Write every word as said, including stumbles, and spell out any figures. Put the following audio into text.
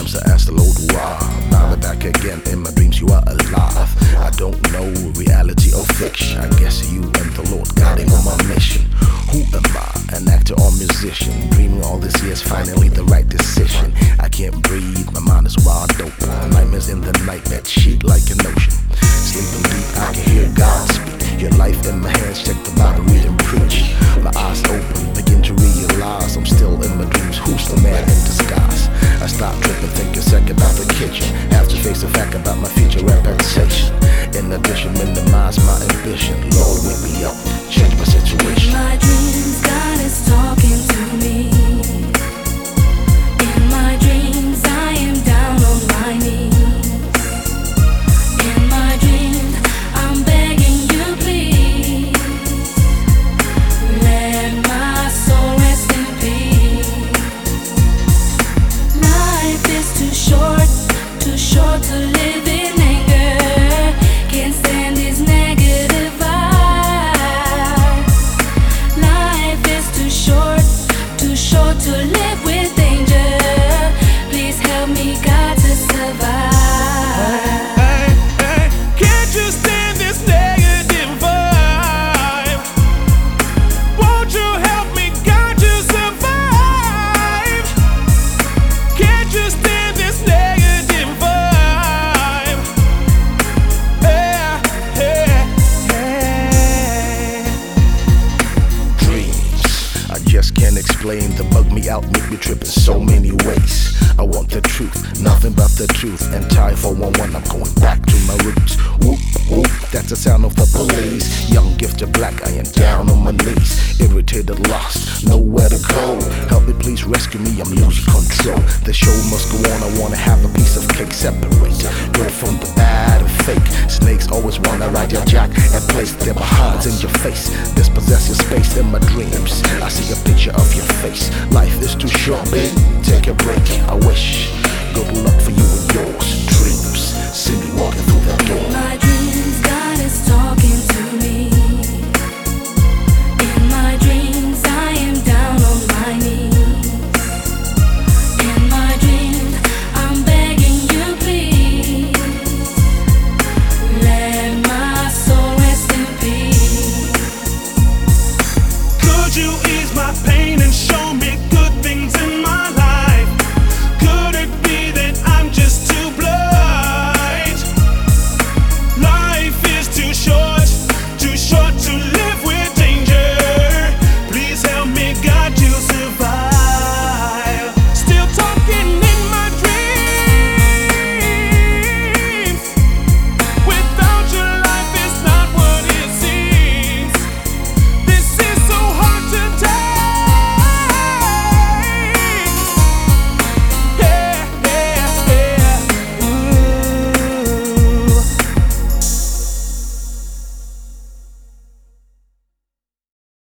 times I asked the Lord why. Now we're back again in my dreams, you are alive. I don't know reality or fiction. I guess you and the Lord guiding on my mission. Who am I? An actor or musician? Dreaming all this year's finally the right decision. I can't breathe, my mind is wide open. Nightmares in the night that sheet like an ocean. Sleeping deep, I can hear God speak. Your life in my hands, check the Bible, read and preach. My eyes open, begin to realize I'm still in my dreams. Who's the man in disguise? I stop tripping, think a second about the kitchen. Have to face the fact about my future reputation. In addition, minimize my ambition. Lord, wake me up, change my situation. In my dreams, God is talking to me. In my dreams, I am down on my knees. In my dreams, I'm begging you, please. Let my soul rest in peace. Life is too short, too short to live in anger. Can't stand these negative vibes. Life is too short, too short to live with danger. Please help me, God, to survive. Hey, hey, can't you stand this negative vibe? Won't you help me, God, to survive? Can't you stand this negative vibe? Yeah, yeah, yeah. Dreams, I just can't explain. They bug me out, make me trip in so many ways. I want the truth, nothing but the truth. And tie four one one, I'm going back to my roots. Whoop, whoop, that's the sound of the police. Young, gifted, black, I am down on my knees. Irritated, lost, nowhere to go. Help me, please rescue me, I'm losing control. The show must go on, I wanna have a piece of cake. Separate good from the bad and fake. Snakes always wanna ride your jack and place their behinds in your face. Dispossess your space in my dreams.